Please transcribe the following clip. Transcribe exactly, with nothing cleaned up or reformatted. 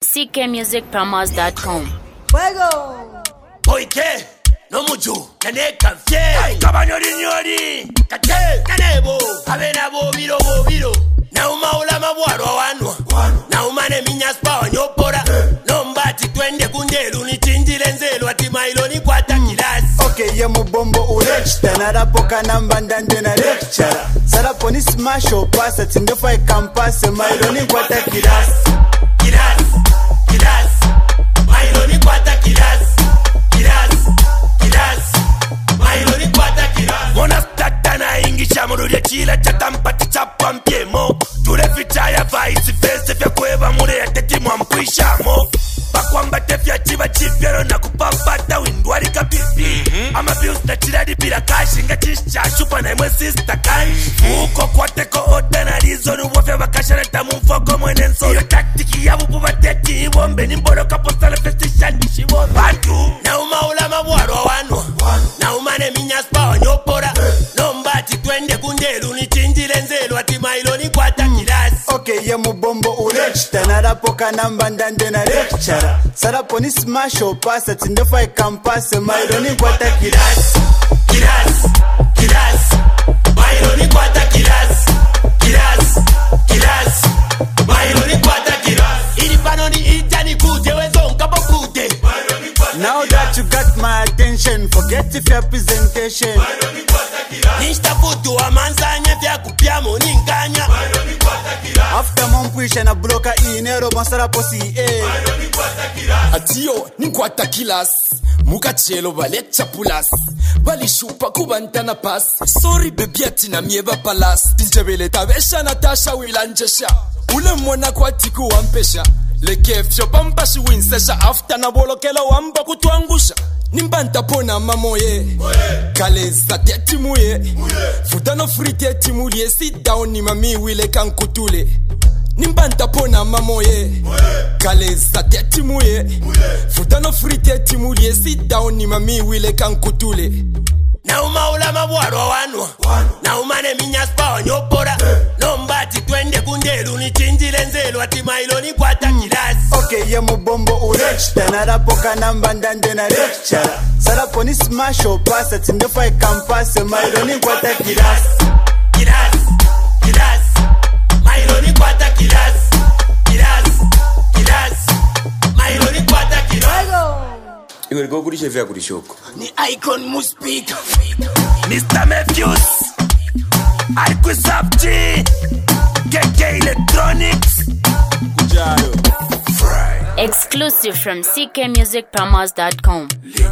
c k music promos dot com. Fuego! Oike, no mucho, kaneka fye. Kabanyori nyori, kate, kanebo. Abena bo biro bo biro. Na umaula mabwaro wanwa. Na umane minyas pa nyopora. No mbati twende kunderu ni chinjile nzelu ati mailo ni kwata kilasi. Okay, ye mubombo urechta. Narapoka namba ndande na lecture. Sarapo ni smash o pasa. Tindefa ikampase mailo ni kwata kilasi. Kilasi, kilasi. Mailo ni kwata kilasi. Kilasi, kilasi. Mailo ni kwata kilasi. Mona stata na ingisha murudia chila chatampati chapa mpiemo. Tule fichaya vaisi vese vya kueva mure ya teti mwamkuishamo. Pakwamba tefya chiva chifyero na kupapata windwari kapipi. Ama views na chiradi bila kashi nga chisha chupa na imwe sister kanshi. Uko kwa teko oda na rizo nuwafya wakasha na tamu mfoko mwene nso. Iyo taktiki ya bubu bateti iwombe ni mboro kapostale festisha nishi wombe. Batu na umaula mabwaro wanwa. Na umane minyaspa wanyopora. No mbati twende kunderu ni chinjile nzelu ati mailo ni kwata kilasi. Okay, ye mubombo urechta. Narapoka namba ndande na lecture. Sarapo ni smash o pasa. Tindefa ikampase mailo ni kwata kilasi. Kilasi, kilasi. Mailo ni kwata kilasi. Kilasi, kilasi. Mailo ni kwata kilasi. Ili pano ni itani kute wezo nkapo kute. Now that you got my attention, forget if your presentation. Nishta futu wa mansanya vya kupiamo ninganya. After mompwisha na bloka inero bansarapo si eh. Atio ninkwata kilas muka chelo bale chapulas bali shupa kubantana pas. Sorry baby atina mieva palas tinjebele tabesha natasha wilanjesha ule mwana kwa tiku wampesha lekefyo pampashi winsesha after na bolokelo wamba kutuangusha nimbanta pona mamoye kaleza tetimuye futano free tetimuye sit down ni mami wile kankutule nimbanta pona mamoye kaleza tetimuye futano free tetimuye sit down ni mami wile kankutule. Na umaula mabwaro wanwa. Na umane minyaspa wanyopora. No mbati twende kunderu ni chinjile nzelu ati mailo ni kwata kilasi. Okay, ye mubombo urechta. Narapoka namba ndande na lecture. Sarapo ni smash o pasa. Tindefa ikampase mailo ni kwata kilasi. Kilasi, kilasi. Mailo ni kwata kilasi. Kilasi, kilasi. Mailo ni kwata kilasi. Iwe liko kulishe vya kulishoko Ni icon muspika mister Matthews Alkusapti K K Electronics Exclusive from c k music promos dot com.